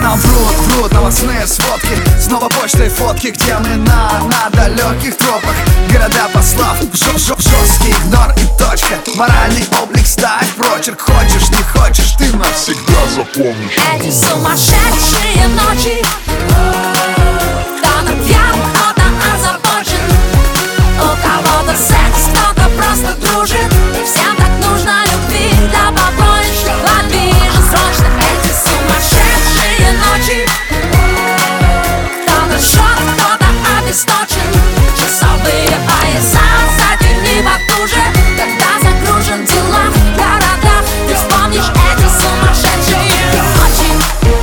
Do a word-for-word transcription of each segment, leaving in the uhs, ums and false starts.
Нам врут, врут новостные сводки, снова почтой фотки, где мы на, на далеких тропах. Города послав, жё, жё, жесткий игнор и точка. Моральный облик ставь прочерк. Хочешь, не хочешь, ты навсегда запомнишь эти сумасшедшие ночи. Кто-то пьян, кто-то озабочен, у кого-то секс, кто-то просто дружит. И всем так нужно любви, да побольше. Лови же срочно эти сумасшедшие ночи. Кто-то жжет, кто-то обесточен. Часовые пояса затяни потуже. Когда загружен дела в городах, ты вспомнишь эти сумасшедшие ночи.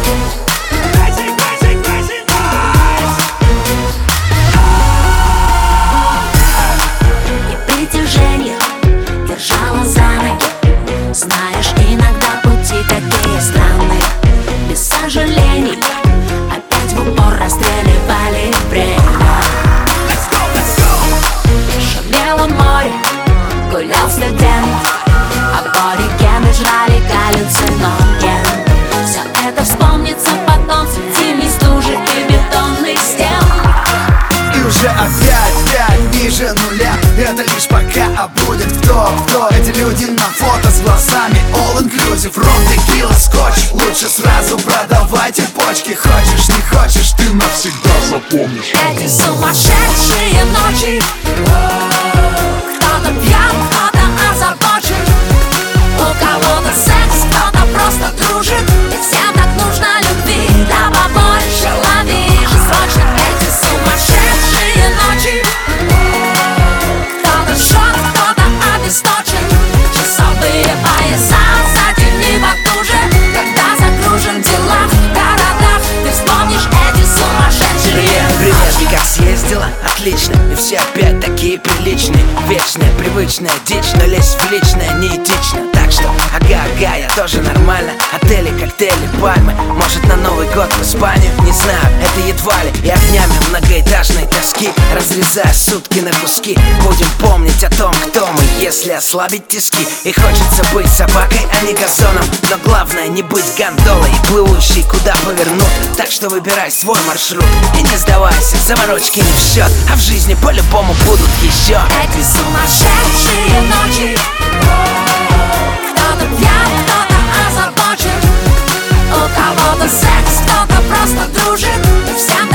И притяжение держало за ноги. Знаешь, иногда пути такие странные. Без сожалений опять в упор расстреливали время. Шумело море, гулял студент, аборигены жрали галлюциноген. Все это вспомнится потом среди стужи и бетонных стен. И уже опять, пять ниже нуля. Это лишь пока, а будет кто, кто. Эти люди на фото с глазами all inclusive. Ром, текила, скотч. Лучше сразу продавайте почки. Хочешь, не хочешь, ты навсегда запомнишь эти сумасшедшие ночи. Кто-то пьян, кто-то озабочен, у кого-то секс, кто-то просто дружит. И всем так нужно любви, да побольше. Лови же срочно эти сумасшедшие ночи. Кто-то жжет, кто-то обесточен. Часовые пояса затяни потуже. Когда загружен дела в городах, ты вспомнишь эти сумасшедшие Привет, привет, как съездила? Отлично, и все опять такие приличные. Вечная, привычная дичь, но лезть в личное неэтично. Так что, ага, ага, я тоже нормально. Отели, коктейли, пальмы. Может, на Новый год в Испанию? Не знаю, это едва ли. И огнями многоэтажной тоски, разрезая сутки на куски, будем помнить о том, кто мы, если ослабить тиски. И хочется быть собакой, а не газоном. Но главное не быть гондолой, плывущей куда повернут. Так что выбирай свой маршрут и не сдавайся, заморочки не в счет. А в жизни по-любому будут еще эти сумасшедшие ночи. Кто-то пьян, кто-то озабочен, у кого-то секс, кто-то просто дружит. И всем